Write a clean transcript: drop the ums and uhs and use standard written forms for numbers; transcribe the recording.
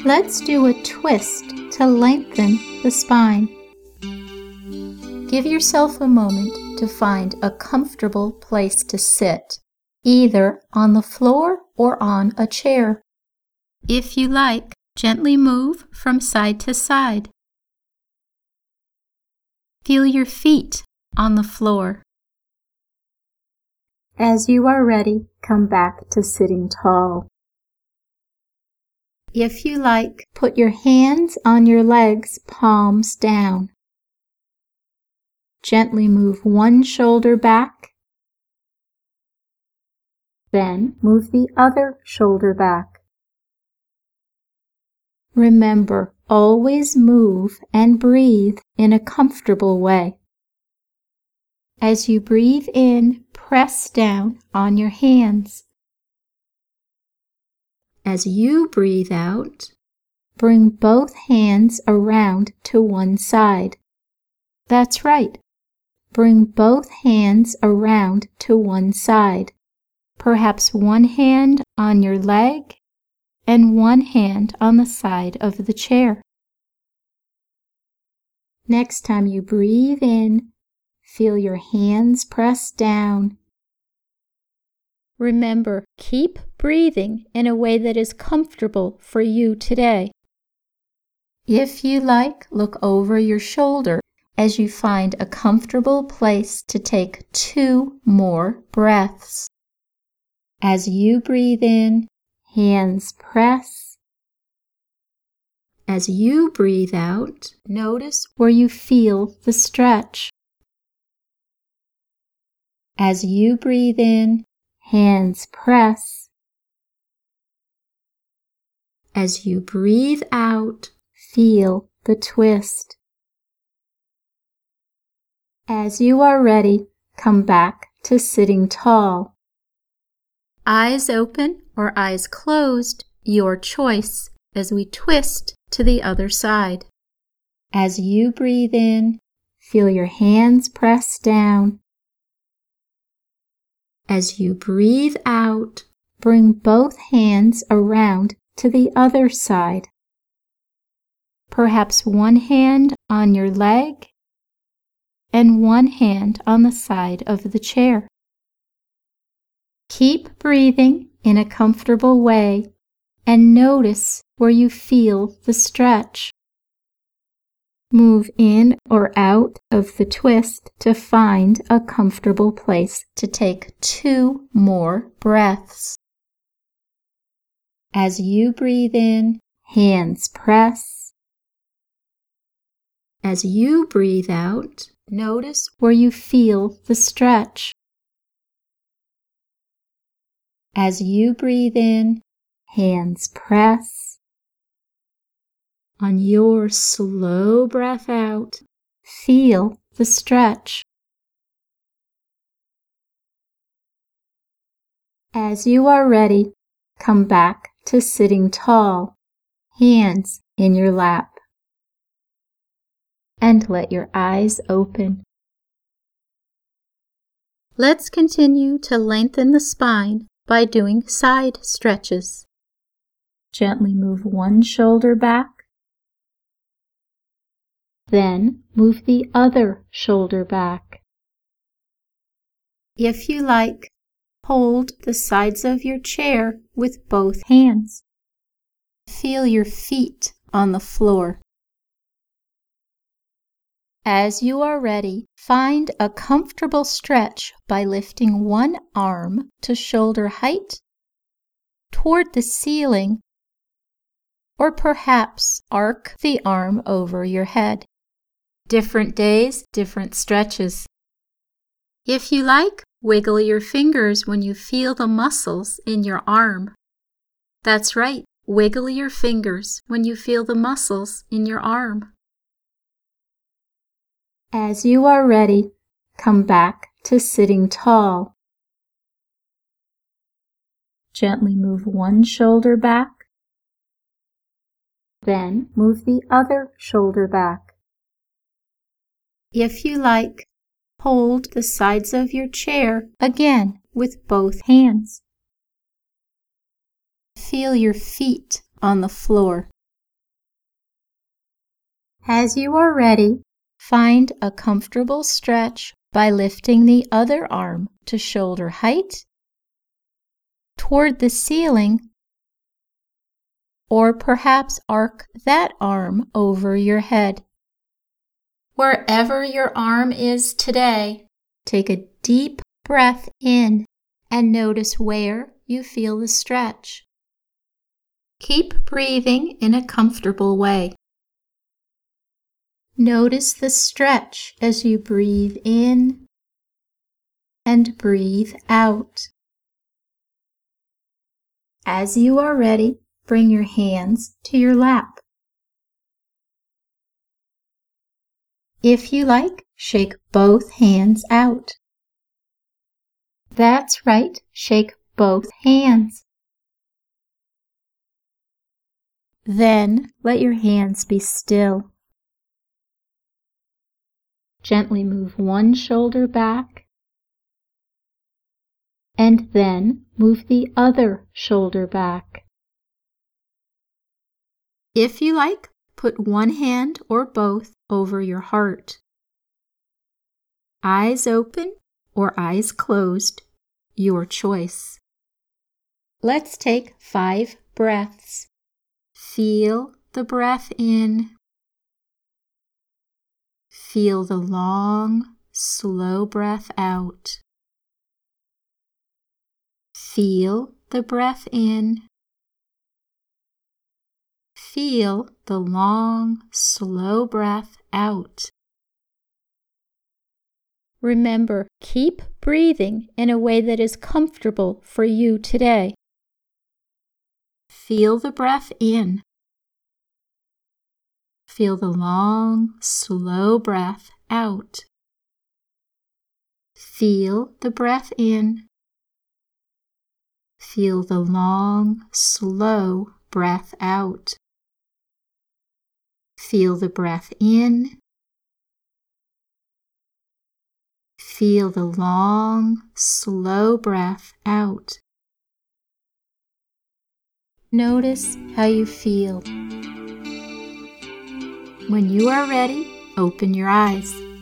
Let's do a twist to lengthen the spine. Give yourself a moment to find a comfortable place to sit, either on the floor or on a chair. If you like, gently move from side to side. Feel your feet on the floor. As you are ready, come back to sitting tall. If you like, put your hands on your legs, palms down. Gently move one shoulder back. Then move the other shoulder back. Remember, always move and breathe in a comfortable way. As you breathe in, press down on your hands. As you breathe out, bring both hands around to one side. That's right. Bring both hands around to one side. Perhaps one hand on your leg and one hand on the side of the chair. Next time you breathe in, feel your hands press down. Remember, keep breathing in a way that is comfortable for you today. If you like, look over your shoulder as you find a comfortable place to take 2 more breaths. As you breathe in, hands press. As you breathe out, notice where you feel the stretch. As you breathe in, hands press. As you breathe out, feel the twist. As you are ready, come back to sitting tall. Eyes open or eyes closed, your choice, as we twist to the other side. As you breathe in, feel your hands press down. As you breathe out, bring both hands around to the other side. Perhaps one hand on your leg and one hand on the side of the chair. Keep breathing in a comfortable way and notice where you feel the stretch. Move in or out of the twist to find a comfortable place to take 2 more breaths. As you breathe in, hands press. As you breathe out, notice where you feel the stretch. As you breathe in, hands press. On your slow breath out, feel the stretch. As you are ready, come back to sitting tall, hands in your lap. And let your eyes open. Let's continue to lengthen the spine by doing side stretches. Gently move one shoulder back. Then move the other shoulder back. If you like, hold the sides of your chair with both hands. Feel your feet on the floor. As you are ready, find a comfortable stretch by lifting one arm to shoulder height toward the ceiling, or perhaps arc the arm over your head. Different days, different stretches. If you like, wiggle your fingers when you feel the muscles in your arm. That's right, wiggle your fingers when you feel the muscles in your arm. As you are ready, come back to sitting tall. Gently move one shoulder back. Then move the other shoulder back. If you like, hold the sides of your chair again with both hands. Feel your feet on the floor. As you are ready, find a comfortable stretch by lifting the other arm to shoulder height, toward the ceiling, or perhaps arc that arm over your head. Wherever your arm is today, take a deep breath in and notice where you feel the stretch. Keep breathing in a comfortable way. Notice the stretch as you breathe in and breathe out. As you are ready, bring your hands to your lap. If you like, shake both hands out. That's right, shake both hands. Then let your hands be still. Gently move one shoulder back, and then move the other shoulder back. If you like, put one hand or both over your heart. Eyes open or eyes closed, your choice. Let's take 5 breaths. Feel the breath in. Feel the long, slow breath out. Feel the breath in. Feel the long, slow breath out. Remember, keep breathing in a way that is comfortable for you today. Feel the breath in. Feel the long, slow breath out. Feel the breath in. Feel the long, slow breath out. Feel the breath in. Feel the long, slow breath out. Notice how you feel. When you are ready, open your eyes.